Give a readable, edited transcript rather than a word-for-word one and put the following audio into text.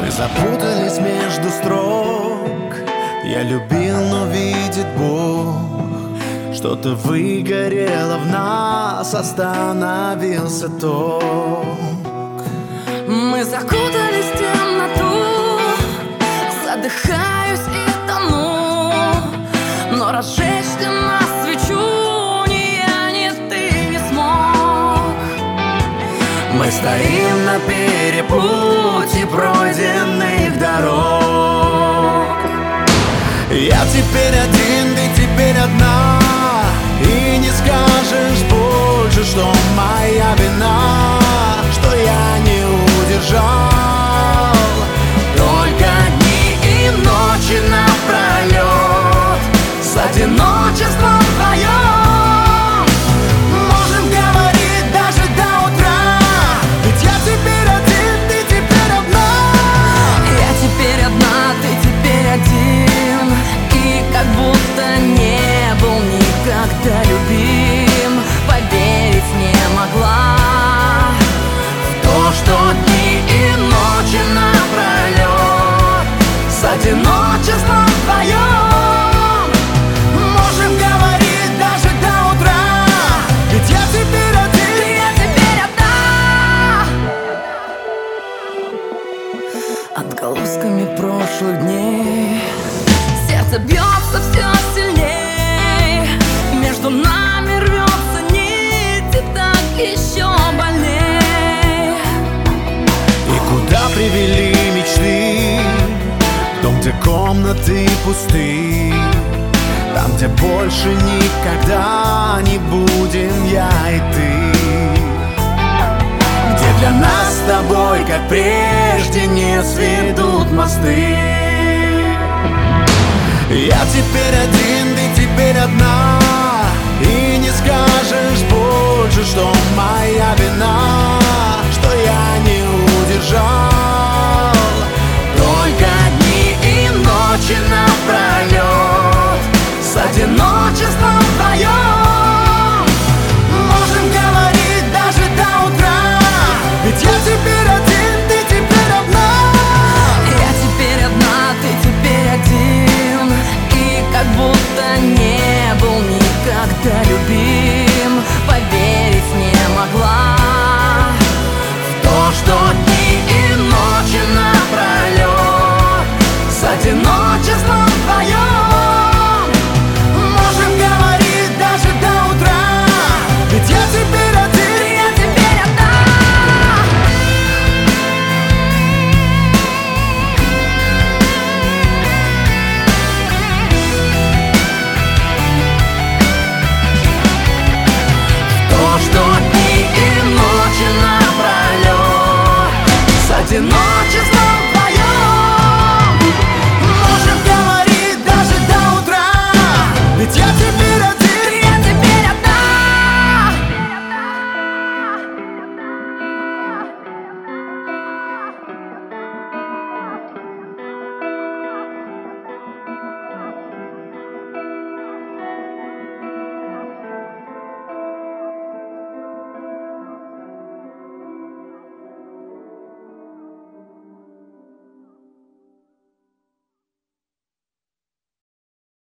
Мы запутались между строк. Я любил, но видит Бог, что-то выгорело в нас, остановился ток. Мы закутались в темноту, задыхаюсь и тону, но разжечь для нас свечу ни я, ни ты не смог. Мы стоим на перепутье пройденных дорог. Я теперь один, ты теперь одна, и не скажешь больше, что моя вина, что я не удержал. Только дни и ночи напролет с одиночеством вдвоем можем говорить даже до утра. Ведь я теперь один, ты теперь одна. Я теперь одна, ты теперь один, и как будто не был никогда любим. Поверить не могла в то, что дни и ночи напролет с одиночеством вдвоем можем говорить даже до утра. Ведь я теперь один, я теперь одна. Отголосками прошлых дней сердце бьется все сильней, между нами рвется нить, и так еще больней. и куда привели мечты? В дом, где комнаты пусты, там, где больше никогда не будем я и ты, где для нас с тобой, как прежде, не сведут мосты. Я теперь один, ты теперь одна,